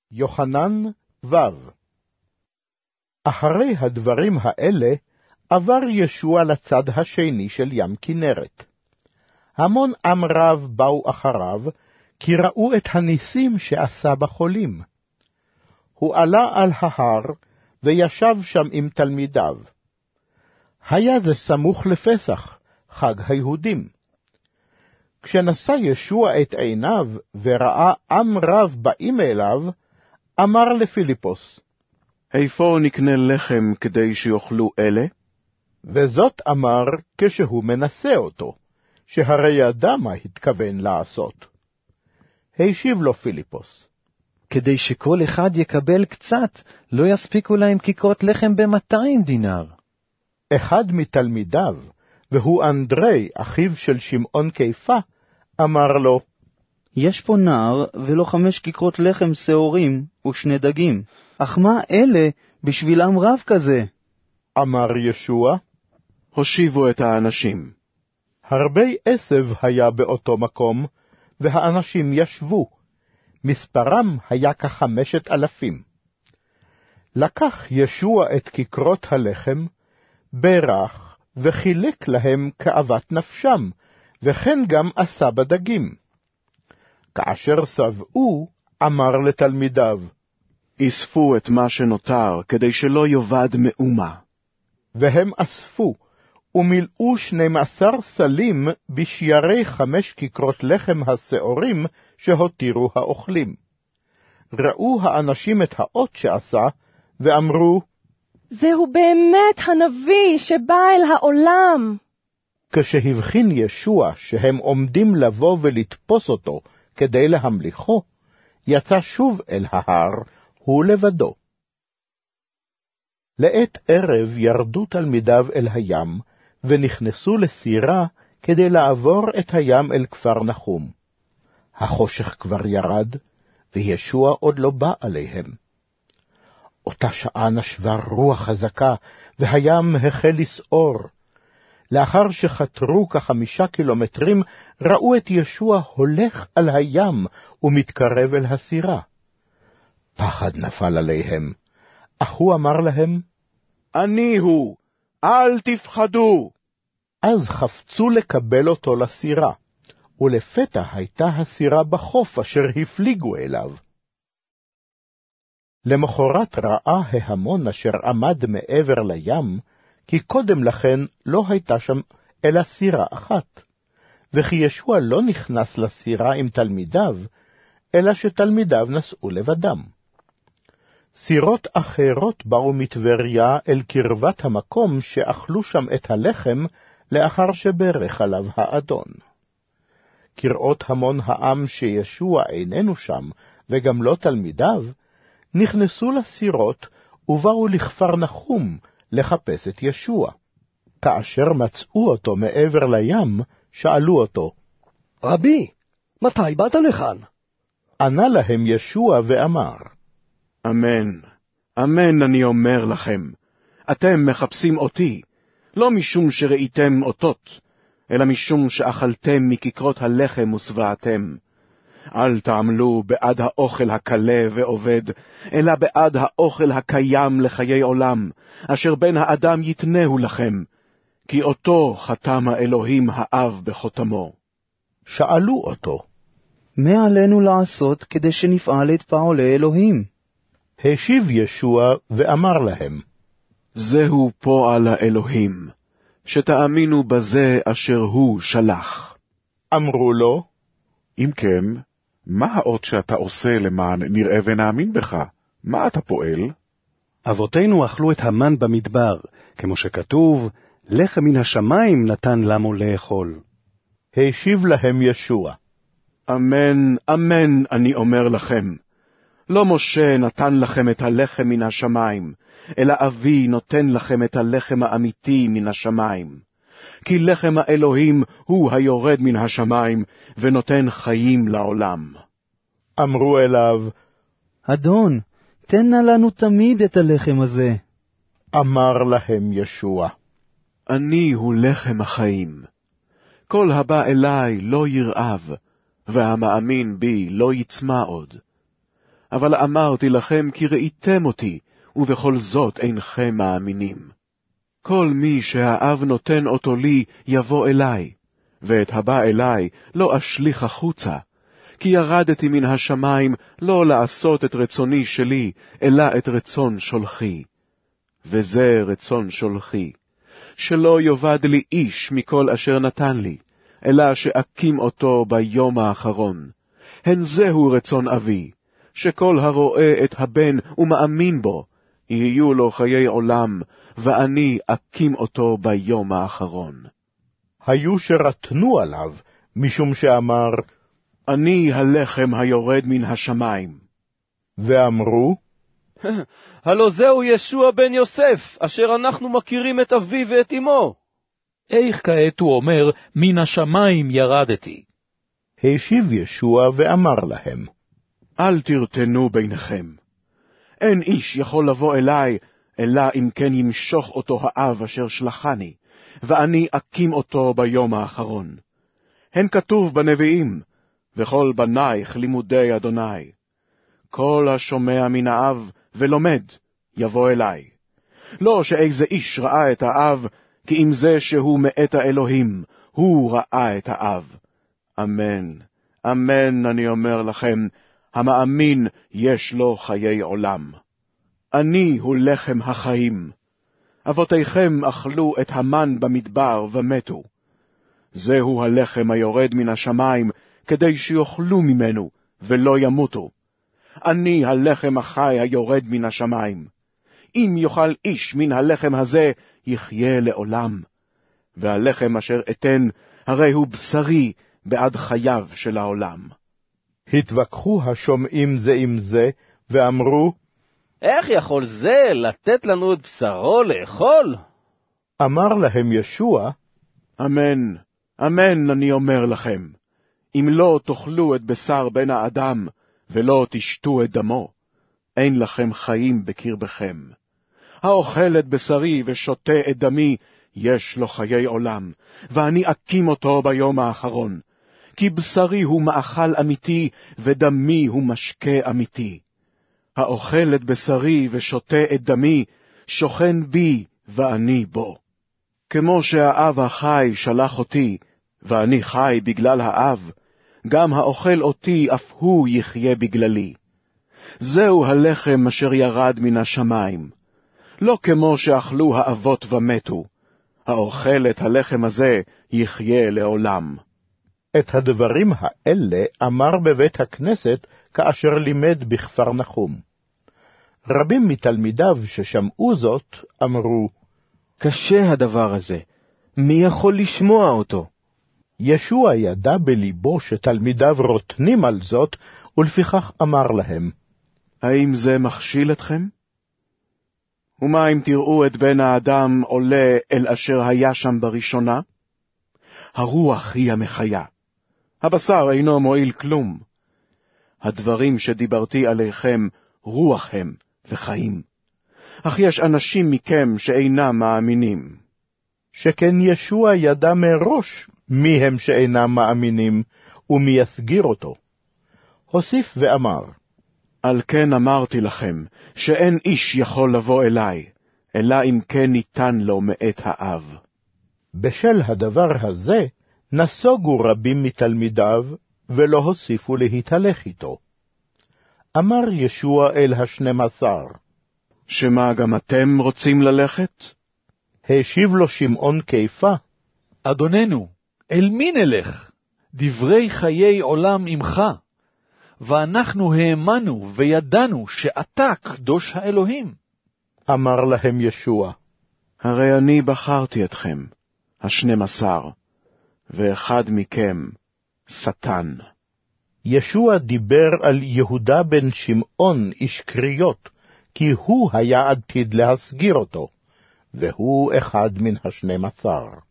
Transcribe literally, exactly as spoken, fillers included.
יוחנן ו'. אחרי הדברים האלה, עבר ישוע לצד השני של ים כנרת. המון עם רב באו אחריו, כי ראו את הניסים שעשה בחולים. הוא עלה על ההר, וישב שם עם תלמידיו. היה זה סמוך לפסח, חג היהודים. כשנשא ישוע את עיניו, וראה עם רב באים אליו, אמר לפיליפוס, איפה נקנה לחם כדי שיאכלו אלה? וזאת אמר כשהוא מנסה אותו, שהרי ידע מה התכוון לעשות. השיב לו פיליפוס, כדי שכל אחד יקבל קצת, לא יספיקו להם כיכרות לחם במאתיים דינר. אחד מתלמידיו, והוא אנדרי, אחיו של שמעון קיפה, אמר לו, יש פה נער ולא חמש כיכרות לחם שעורים ושני דגים, אך מה אלה בשבילם רב כזה? אמר ישוע, הושיבו את האנשים. הרבה עשב היה באותו מקום, והאנשים ישבו. מספרם היה כחמשת אלפים. לקח ישוע את כיכרות הלחם, ברך, וחילק להם כאוות נפשם, וכן גם עשה בדגים. כאשר שבעו, אמר לתלמידיו, אספו את מה שנותר, כדי שלא יאבד מאומה. והם אספו, ומילאו שנים עשר סלים בשיירי חמש כיכרות לחם השעורים שהותירו האוכלים. ראו האנשים את האות שעשה, ואמרו, זהו באמת הנביא שבא אל העולם. כשהבחין ישוע שהם עומדים לבוא ולתפוס אותו כדי להמליכו, יצא שוב אל ההר, הוא לבדו. לעת ערב ירדו תלמידיו אל הים, ונכנסו לסירה כדי לעבור את הים אל כפר נחום. החושך כבר ירד, וישוע עוד לא בא עליהם. אותה שעה נשבה רוח חזקה, והים החל לסעור. לאחר שחתרו כחמישה קילומטרים, ראו את ישוע הולך על הים ומתקרב אל הסירה. פחד נפל עליהם, אך הוא אמר להם, אני הוא, אל תפחדו. אז חפצו לקבל אותו לסירה, ולפתע הייתה הסירה בחוף אשר הפליגו אליו. למחרת ראה ההמון אשר עמד מעבר לים, כי קודם לכן לא הייתה שם אלא סירה אחת, וכי ישוע לא נכנס לסירה עם תלמידיו, אלא שתלמידיו נסעו לבדם. סירות אחרות באו מטבריה אל קרבת המקום שאכלו שם את הלחם לאחר שברך עליו האדון. כראות המון העם שישוע איננו שם, וגם לא תלמידיו, נכנסו לסירות ובאו לכפר נחום לחפש את ישוע. כאשר מצאו אותו מעבר לים, שאלו אותו, רבי, מתי באת לכאן? ענה להם ישוע ואמר, אמן, אמן אני אומר לכם, אתם מחפשים אותי, לא משום שראיתם אותות, אלא משום שאכלתם מכיכרות הלחם ושבעתם. אל תעמלו בעד האוכל הקלה ועובד, אלא בעד האוכל הקיים לחיי עולם, אשר בן האדם יתנהו לכם, כי אותו חתם האלוהים האב בחותמו. שאלו אותו, מה עלינו לעשות כדי שנפעל את פעולי אלוהים? השיב ישוע ואמר להם, זהו פועל האלוהים, שתאמינו בזה אשר הוא שלח. אמרו לו, אם כן, מה האות שאתה עושה למען נראה ונאמין בך? מה אתה פועל? אבותינו אכלו את המן במדבר, כמו שכתוב, לחם מן השמיים נתן לנו לאכול. השיב להם ישוע, אמן, אמן אני אומר לכם, לא משה נתן לכם את הלחם מן השמיים, אלא אבי נותן לכם את הלחם האמיתי מן השמיים. כי לחם האלוהים הוא היורד מן השמיים, ונותן חיים לעולם. אמרו אליו, אדון, תן נא לנו תמיד את הלחם הזה. אמר להם ישוע, אני הוא לחם החיים. כל הבא אליי לא ירעב, והמאמין בי לא יצמא עוד. אבל אמרתי לכם כי ראיתם אותי, ובכל זאת אינכם מאמינים. כל מי שהאב נותן אותו לי יבוא אליי, ואת הבא אליי לא אשליך החוצה, כי ירדתי מן השמיים לא לעשות את רצוני שלי, אלא את רצון שולחי. וזה רצון שולחי, שלא יאבד לי איש מכל אשר נתן לי, אלא שאקים אותו ביום האחרון. הן זהו רצון אבי, שכל הרואה את הבן ומאמין בו, יהיו לו חיי עולם, ואני אקים אותו ביום האחרון. היו שרתנו עליו, משום שאמר, אני הלחם היורד מן השמיים. ואמרו, הלא זהו ישוע בן יוסף, אשר אנחנו מכירים את אביו ואת אמו. איך כעת הוא אומר, מן השמיים ירדתי? השיב ישוע ואמר להם, אל תרתנו ביניכם. אין איש יכול לבוא אליי, אלא אם כן ימשוך אותו האב אשר שלחני, ואני אקים אותו ביום האחרון. הן כתוב בנביאים, וכל בנייך לימודי אדוני. כל השומע מן האב ולומד, יבוא אליי. לא שאיזה איש ראה את האב, כי אם זה שהוא מאת האלוהים, הוא ראה את האב. אמן, אמן אני אומר לכם, המאמין יש לו חיי עולם. אני הוא לחם החיים. אבותיכם אכלו את המן במדבר ומתו. זהו הלחם היורד מן השמיים, כדי שיאכלו ממנו ולא ימותו. אני הלחם החי היורד מן השמיים. אם יאכל איש מן הלחם הזה, יחיה לעולם. והלחם אשר אתן, הרי הוא בשרי בעד חייו של העולם. התווכחו השומעים זה עם זה, ואמרו, איך יכול זה לתת לנו את בשרו לאכול? אמר להם ישוע, אמן, אמן אני אומר לכם, אם לא תאכלו את בשר בן האדם, ולא תשתו את דמו, אין לכם חיים בקרבכם. האוכל את בשרי ושותה את דמי, יש לו חיי עולם, ואני אקים אותו ביום האחרון. כי בשרי הוא מאכל אמיתי, ודמי הוא משקה אמיתי. האוכל את בשרי ושותה את דמי, שוכן בי ואני בו. כמו שהאב החי שלח אותי, ואני חי בגלל האב, גם האוכל אותי אף הוא יחיה בגללי. זהו הלחם אשר ירד מן השמיים. לא כמו שאכלו האבות ומתו, האוכל את הלחם הזה יחיה לעולם. את הדברים האלה אמר בבית הכנסת כאשר לימד בכפר נחום. רבים מתלמידיו ששמעו זאת אמרו, קשה הדבר הזה, מי יכול לשמוע אותו? ישוע ידע בליבו שתלמידיו רוטנים על זאת, ולפיכך אמר להם, האם זה מכשיל אתכם? ומה אם תראו את בן האדם עולה אל אשר היה שם בראשונה? הרוח היא המחיה, הבשר אינו מועיל כלום. הדברים שדיברתי עליכם רוח הם וחיים. אך יש אנשים מכם שאינם מאמינים. שכן ישוע ידע מראש מי הם שאינם מאמינים, ומי יסגיר אותו. הוסיף ואמר, על כן אמרתי לכם, שאין איש יכול לבוא אליי, אלא אם כן ניתן לו מאת האב. בשל הדבר הזה, נסוגו רבים מתלמידיו, ולא הוסיפו להתהלך איתו. אמר ישוע אל השנים עשר, שמה גם אתם רוצים ללכת? השיב לו שמעון כיפה, אדוננו, אל מי נלך? דברי חיי עולם עמך, ואנחנו האמנו וידענו שאתה קדוש האלוהים. אמר להם ישוע, הרי אני בחרתי אתכם, השנים עשר, ואחד מכם שטן. ישוע דיבר על יהודה בן שמעון איש קריות, כי הוא היה עתיד להסגיר אותו, והוא אחד מן השנים עשר.